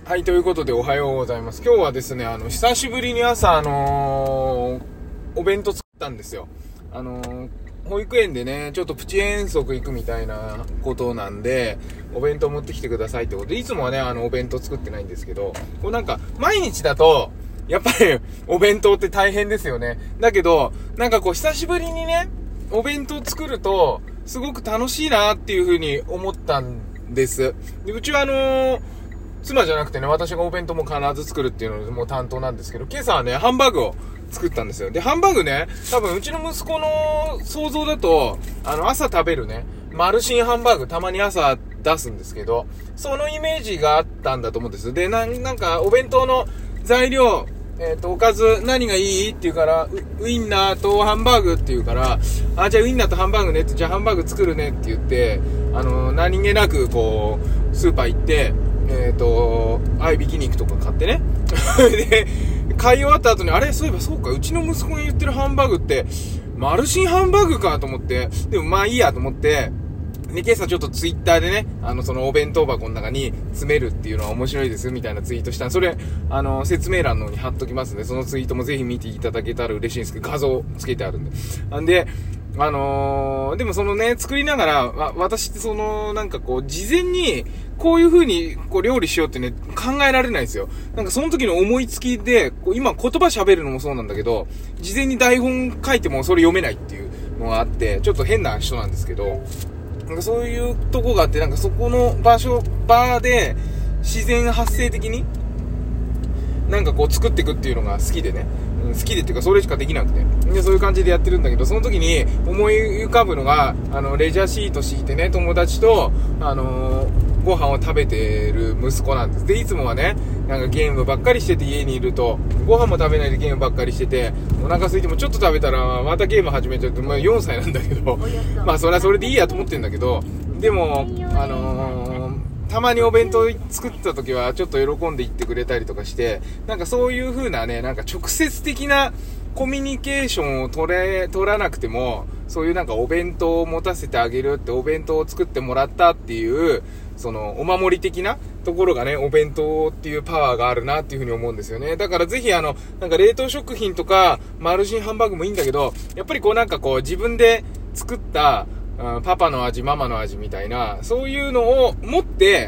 はい、ということでおはようございます。今日はですね、久しぶりに朝、お弁当作ったんですよ。保育園でね、ちょっとプチ遠足行くみたいなことなんで、お弁当持ってきてくださいってことで、いつもはね、お弁当作ってないんですけど、こうなんか、毎日だと、やっぱり、お弁当って大変ですよね。だけど、なんかこう、久しぶりにね、お弁当作ると、すごく楽しいなっていう風に思ったんです。で、うちは妻じゃなくてね、私がお弁当も必ず作るっていうのでもう担当なんですけど、今朝はね、ハンバーグを作ったんですよ。で、ハンバーグね、多分うちの息子の想像だと、朝食べるね、マルシンハンバーグたまに朝出すんですけど、そのイメージがあったんだと思うんです。で、なんかお弁当の材料、おかず何がいいって言うから、ウインナーとハンバーグって言うから、じゃあウインナーとハンバーグねって、じゃあハンバーグ作るねって言って、何気なくこう、スーパー行って、合いびき肉とか買ってね。で、買い終わった後に、あれそういえばそうか、うちの息子が言ってるハンバーグって、マルシンハンバーグかと思って、でもまあいいやと思って、で、今朝ちょっとツイッターでね、そのお弁当箱の中に詰めるっていうのは面白いですみたいなツイートした。それ、説明欄の方に貼っときますんで、そのツイートもぜひ見ていただけたら嬉しいんですけど、画像つけてあるんで。で、でもそのね、作りながら、私ってなんかこう、事前に、こういう風に、こう、料理しようってね、考えられないんですよ。なんかその時の思いつきで、今言葉喋るのもそうなんだけど、事前に台本書いてもそれ読めないっていうのがあって、ちょっと変な人なんですけど、なんかそういうとこがあって、なんかそこの場で、自然発生的に、なんかこう作っていくっていうのが好きでね。好きでっていうかそれしかできなくて。で、そういう感じでやってるんだけど、その時に思い浮かぶのが、レジャーシート敷いてね、友達と、ご飯を食べてる息子なんです。で、いつもはね、なんかゲームばっかりしてて家にいると、ご飯も食べないでゲームばっかりしてて、お腹空いてもちょっと食べたらまたゲーム始めちゃって、まあ4歳なんだけど、まあそれはそれでいいやと思ってんだけど、でも、たまにお弁当作った時はちょっと喜んで言ってくれたりとかして、なんかそういう風なね、なんか直接的なコミュニケーションを取らなくても、そういうなんかお弁当を持たせてあげるって、お弁当を作ってもらったっていう、そのお守り的なところがね、お弁当っていうパワーがあるなっていう風に思うんですよね。だからぜひなんか冷凍食品とかマルシンハンバーグもいいんだけど、やっぱりこうなんかこう自分で作ったパパの味、ママの味みたいな、そういうのを持って、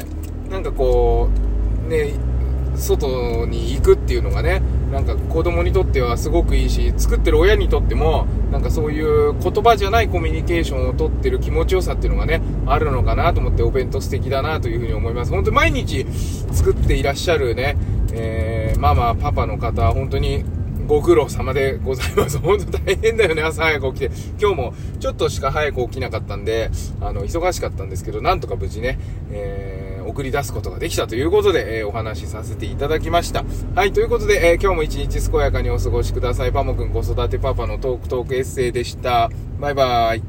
なんかこう、ね、外に行くっていうのがね、なんか子供にとってはすごくいいし、作ってる親にとっても、なんかそういう言葉じゃないコミュニケーションを取ってる気持ちよさっていうのがね、あるのかなと思って、お弁当素敵だなというふうに思います。本当に毎日作っていらっしゃるね、ママ、パパの方は本当に、ご苦労様でございます。本当大変だよね、朝早く起きて。今日もちょっとしか早く起きなかったんで、忙しかったんですけど、なんとか無事ね、送り出すことができたということで、お話しさせていただきました。はい、ということで、今日も一日健やかにお過ごしください。パモくん子育てパパのトークエッセイでした。バイバイ。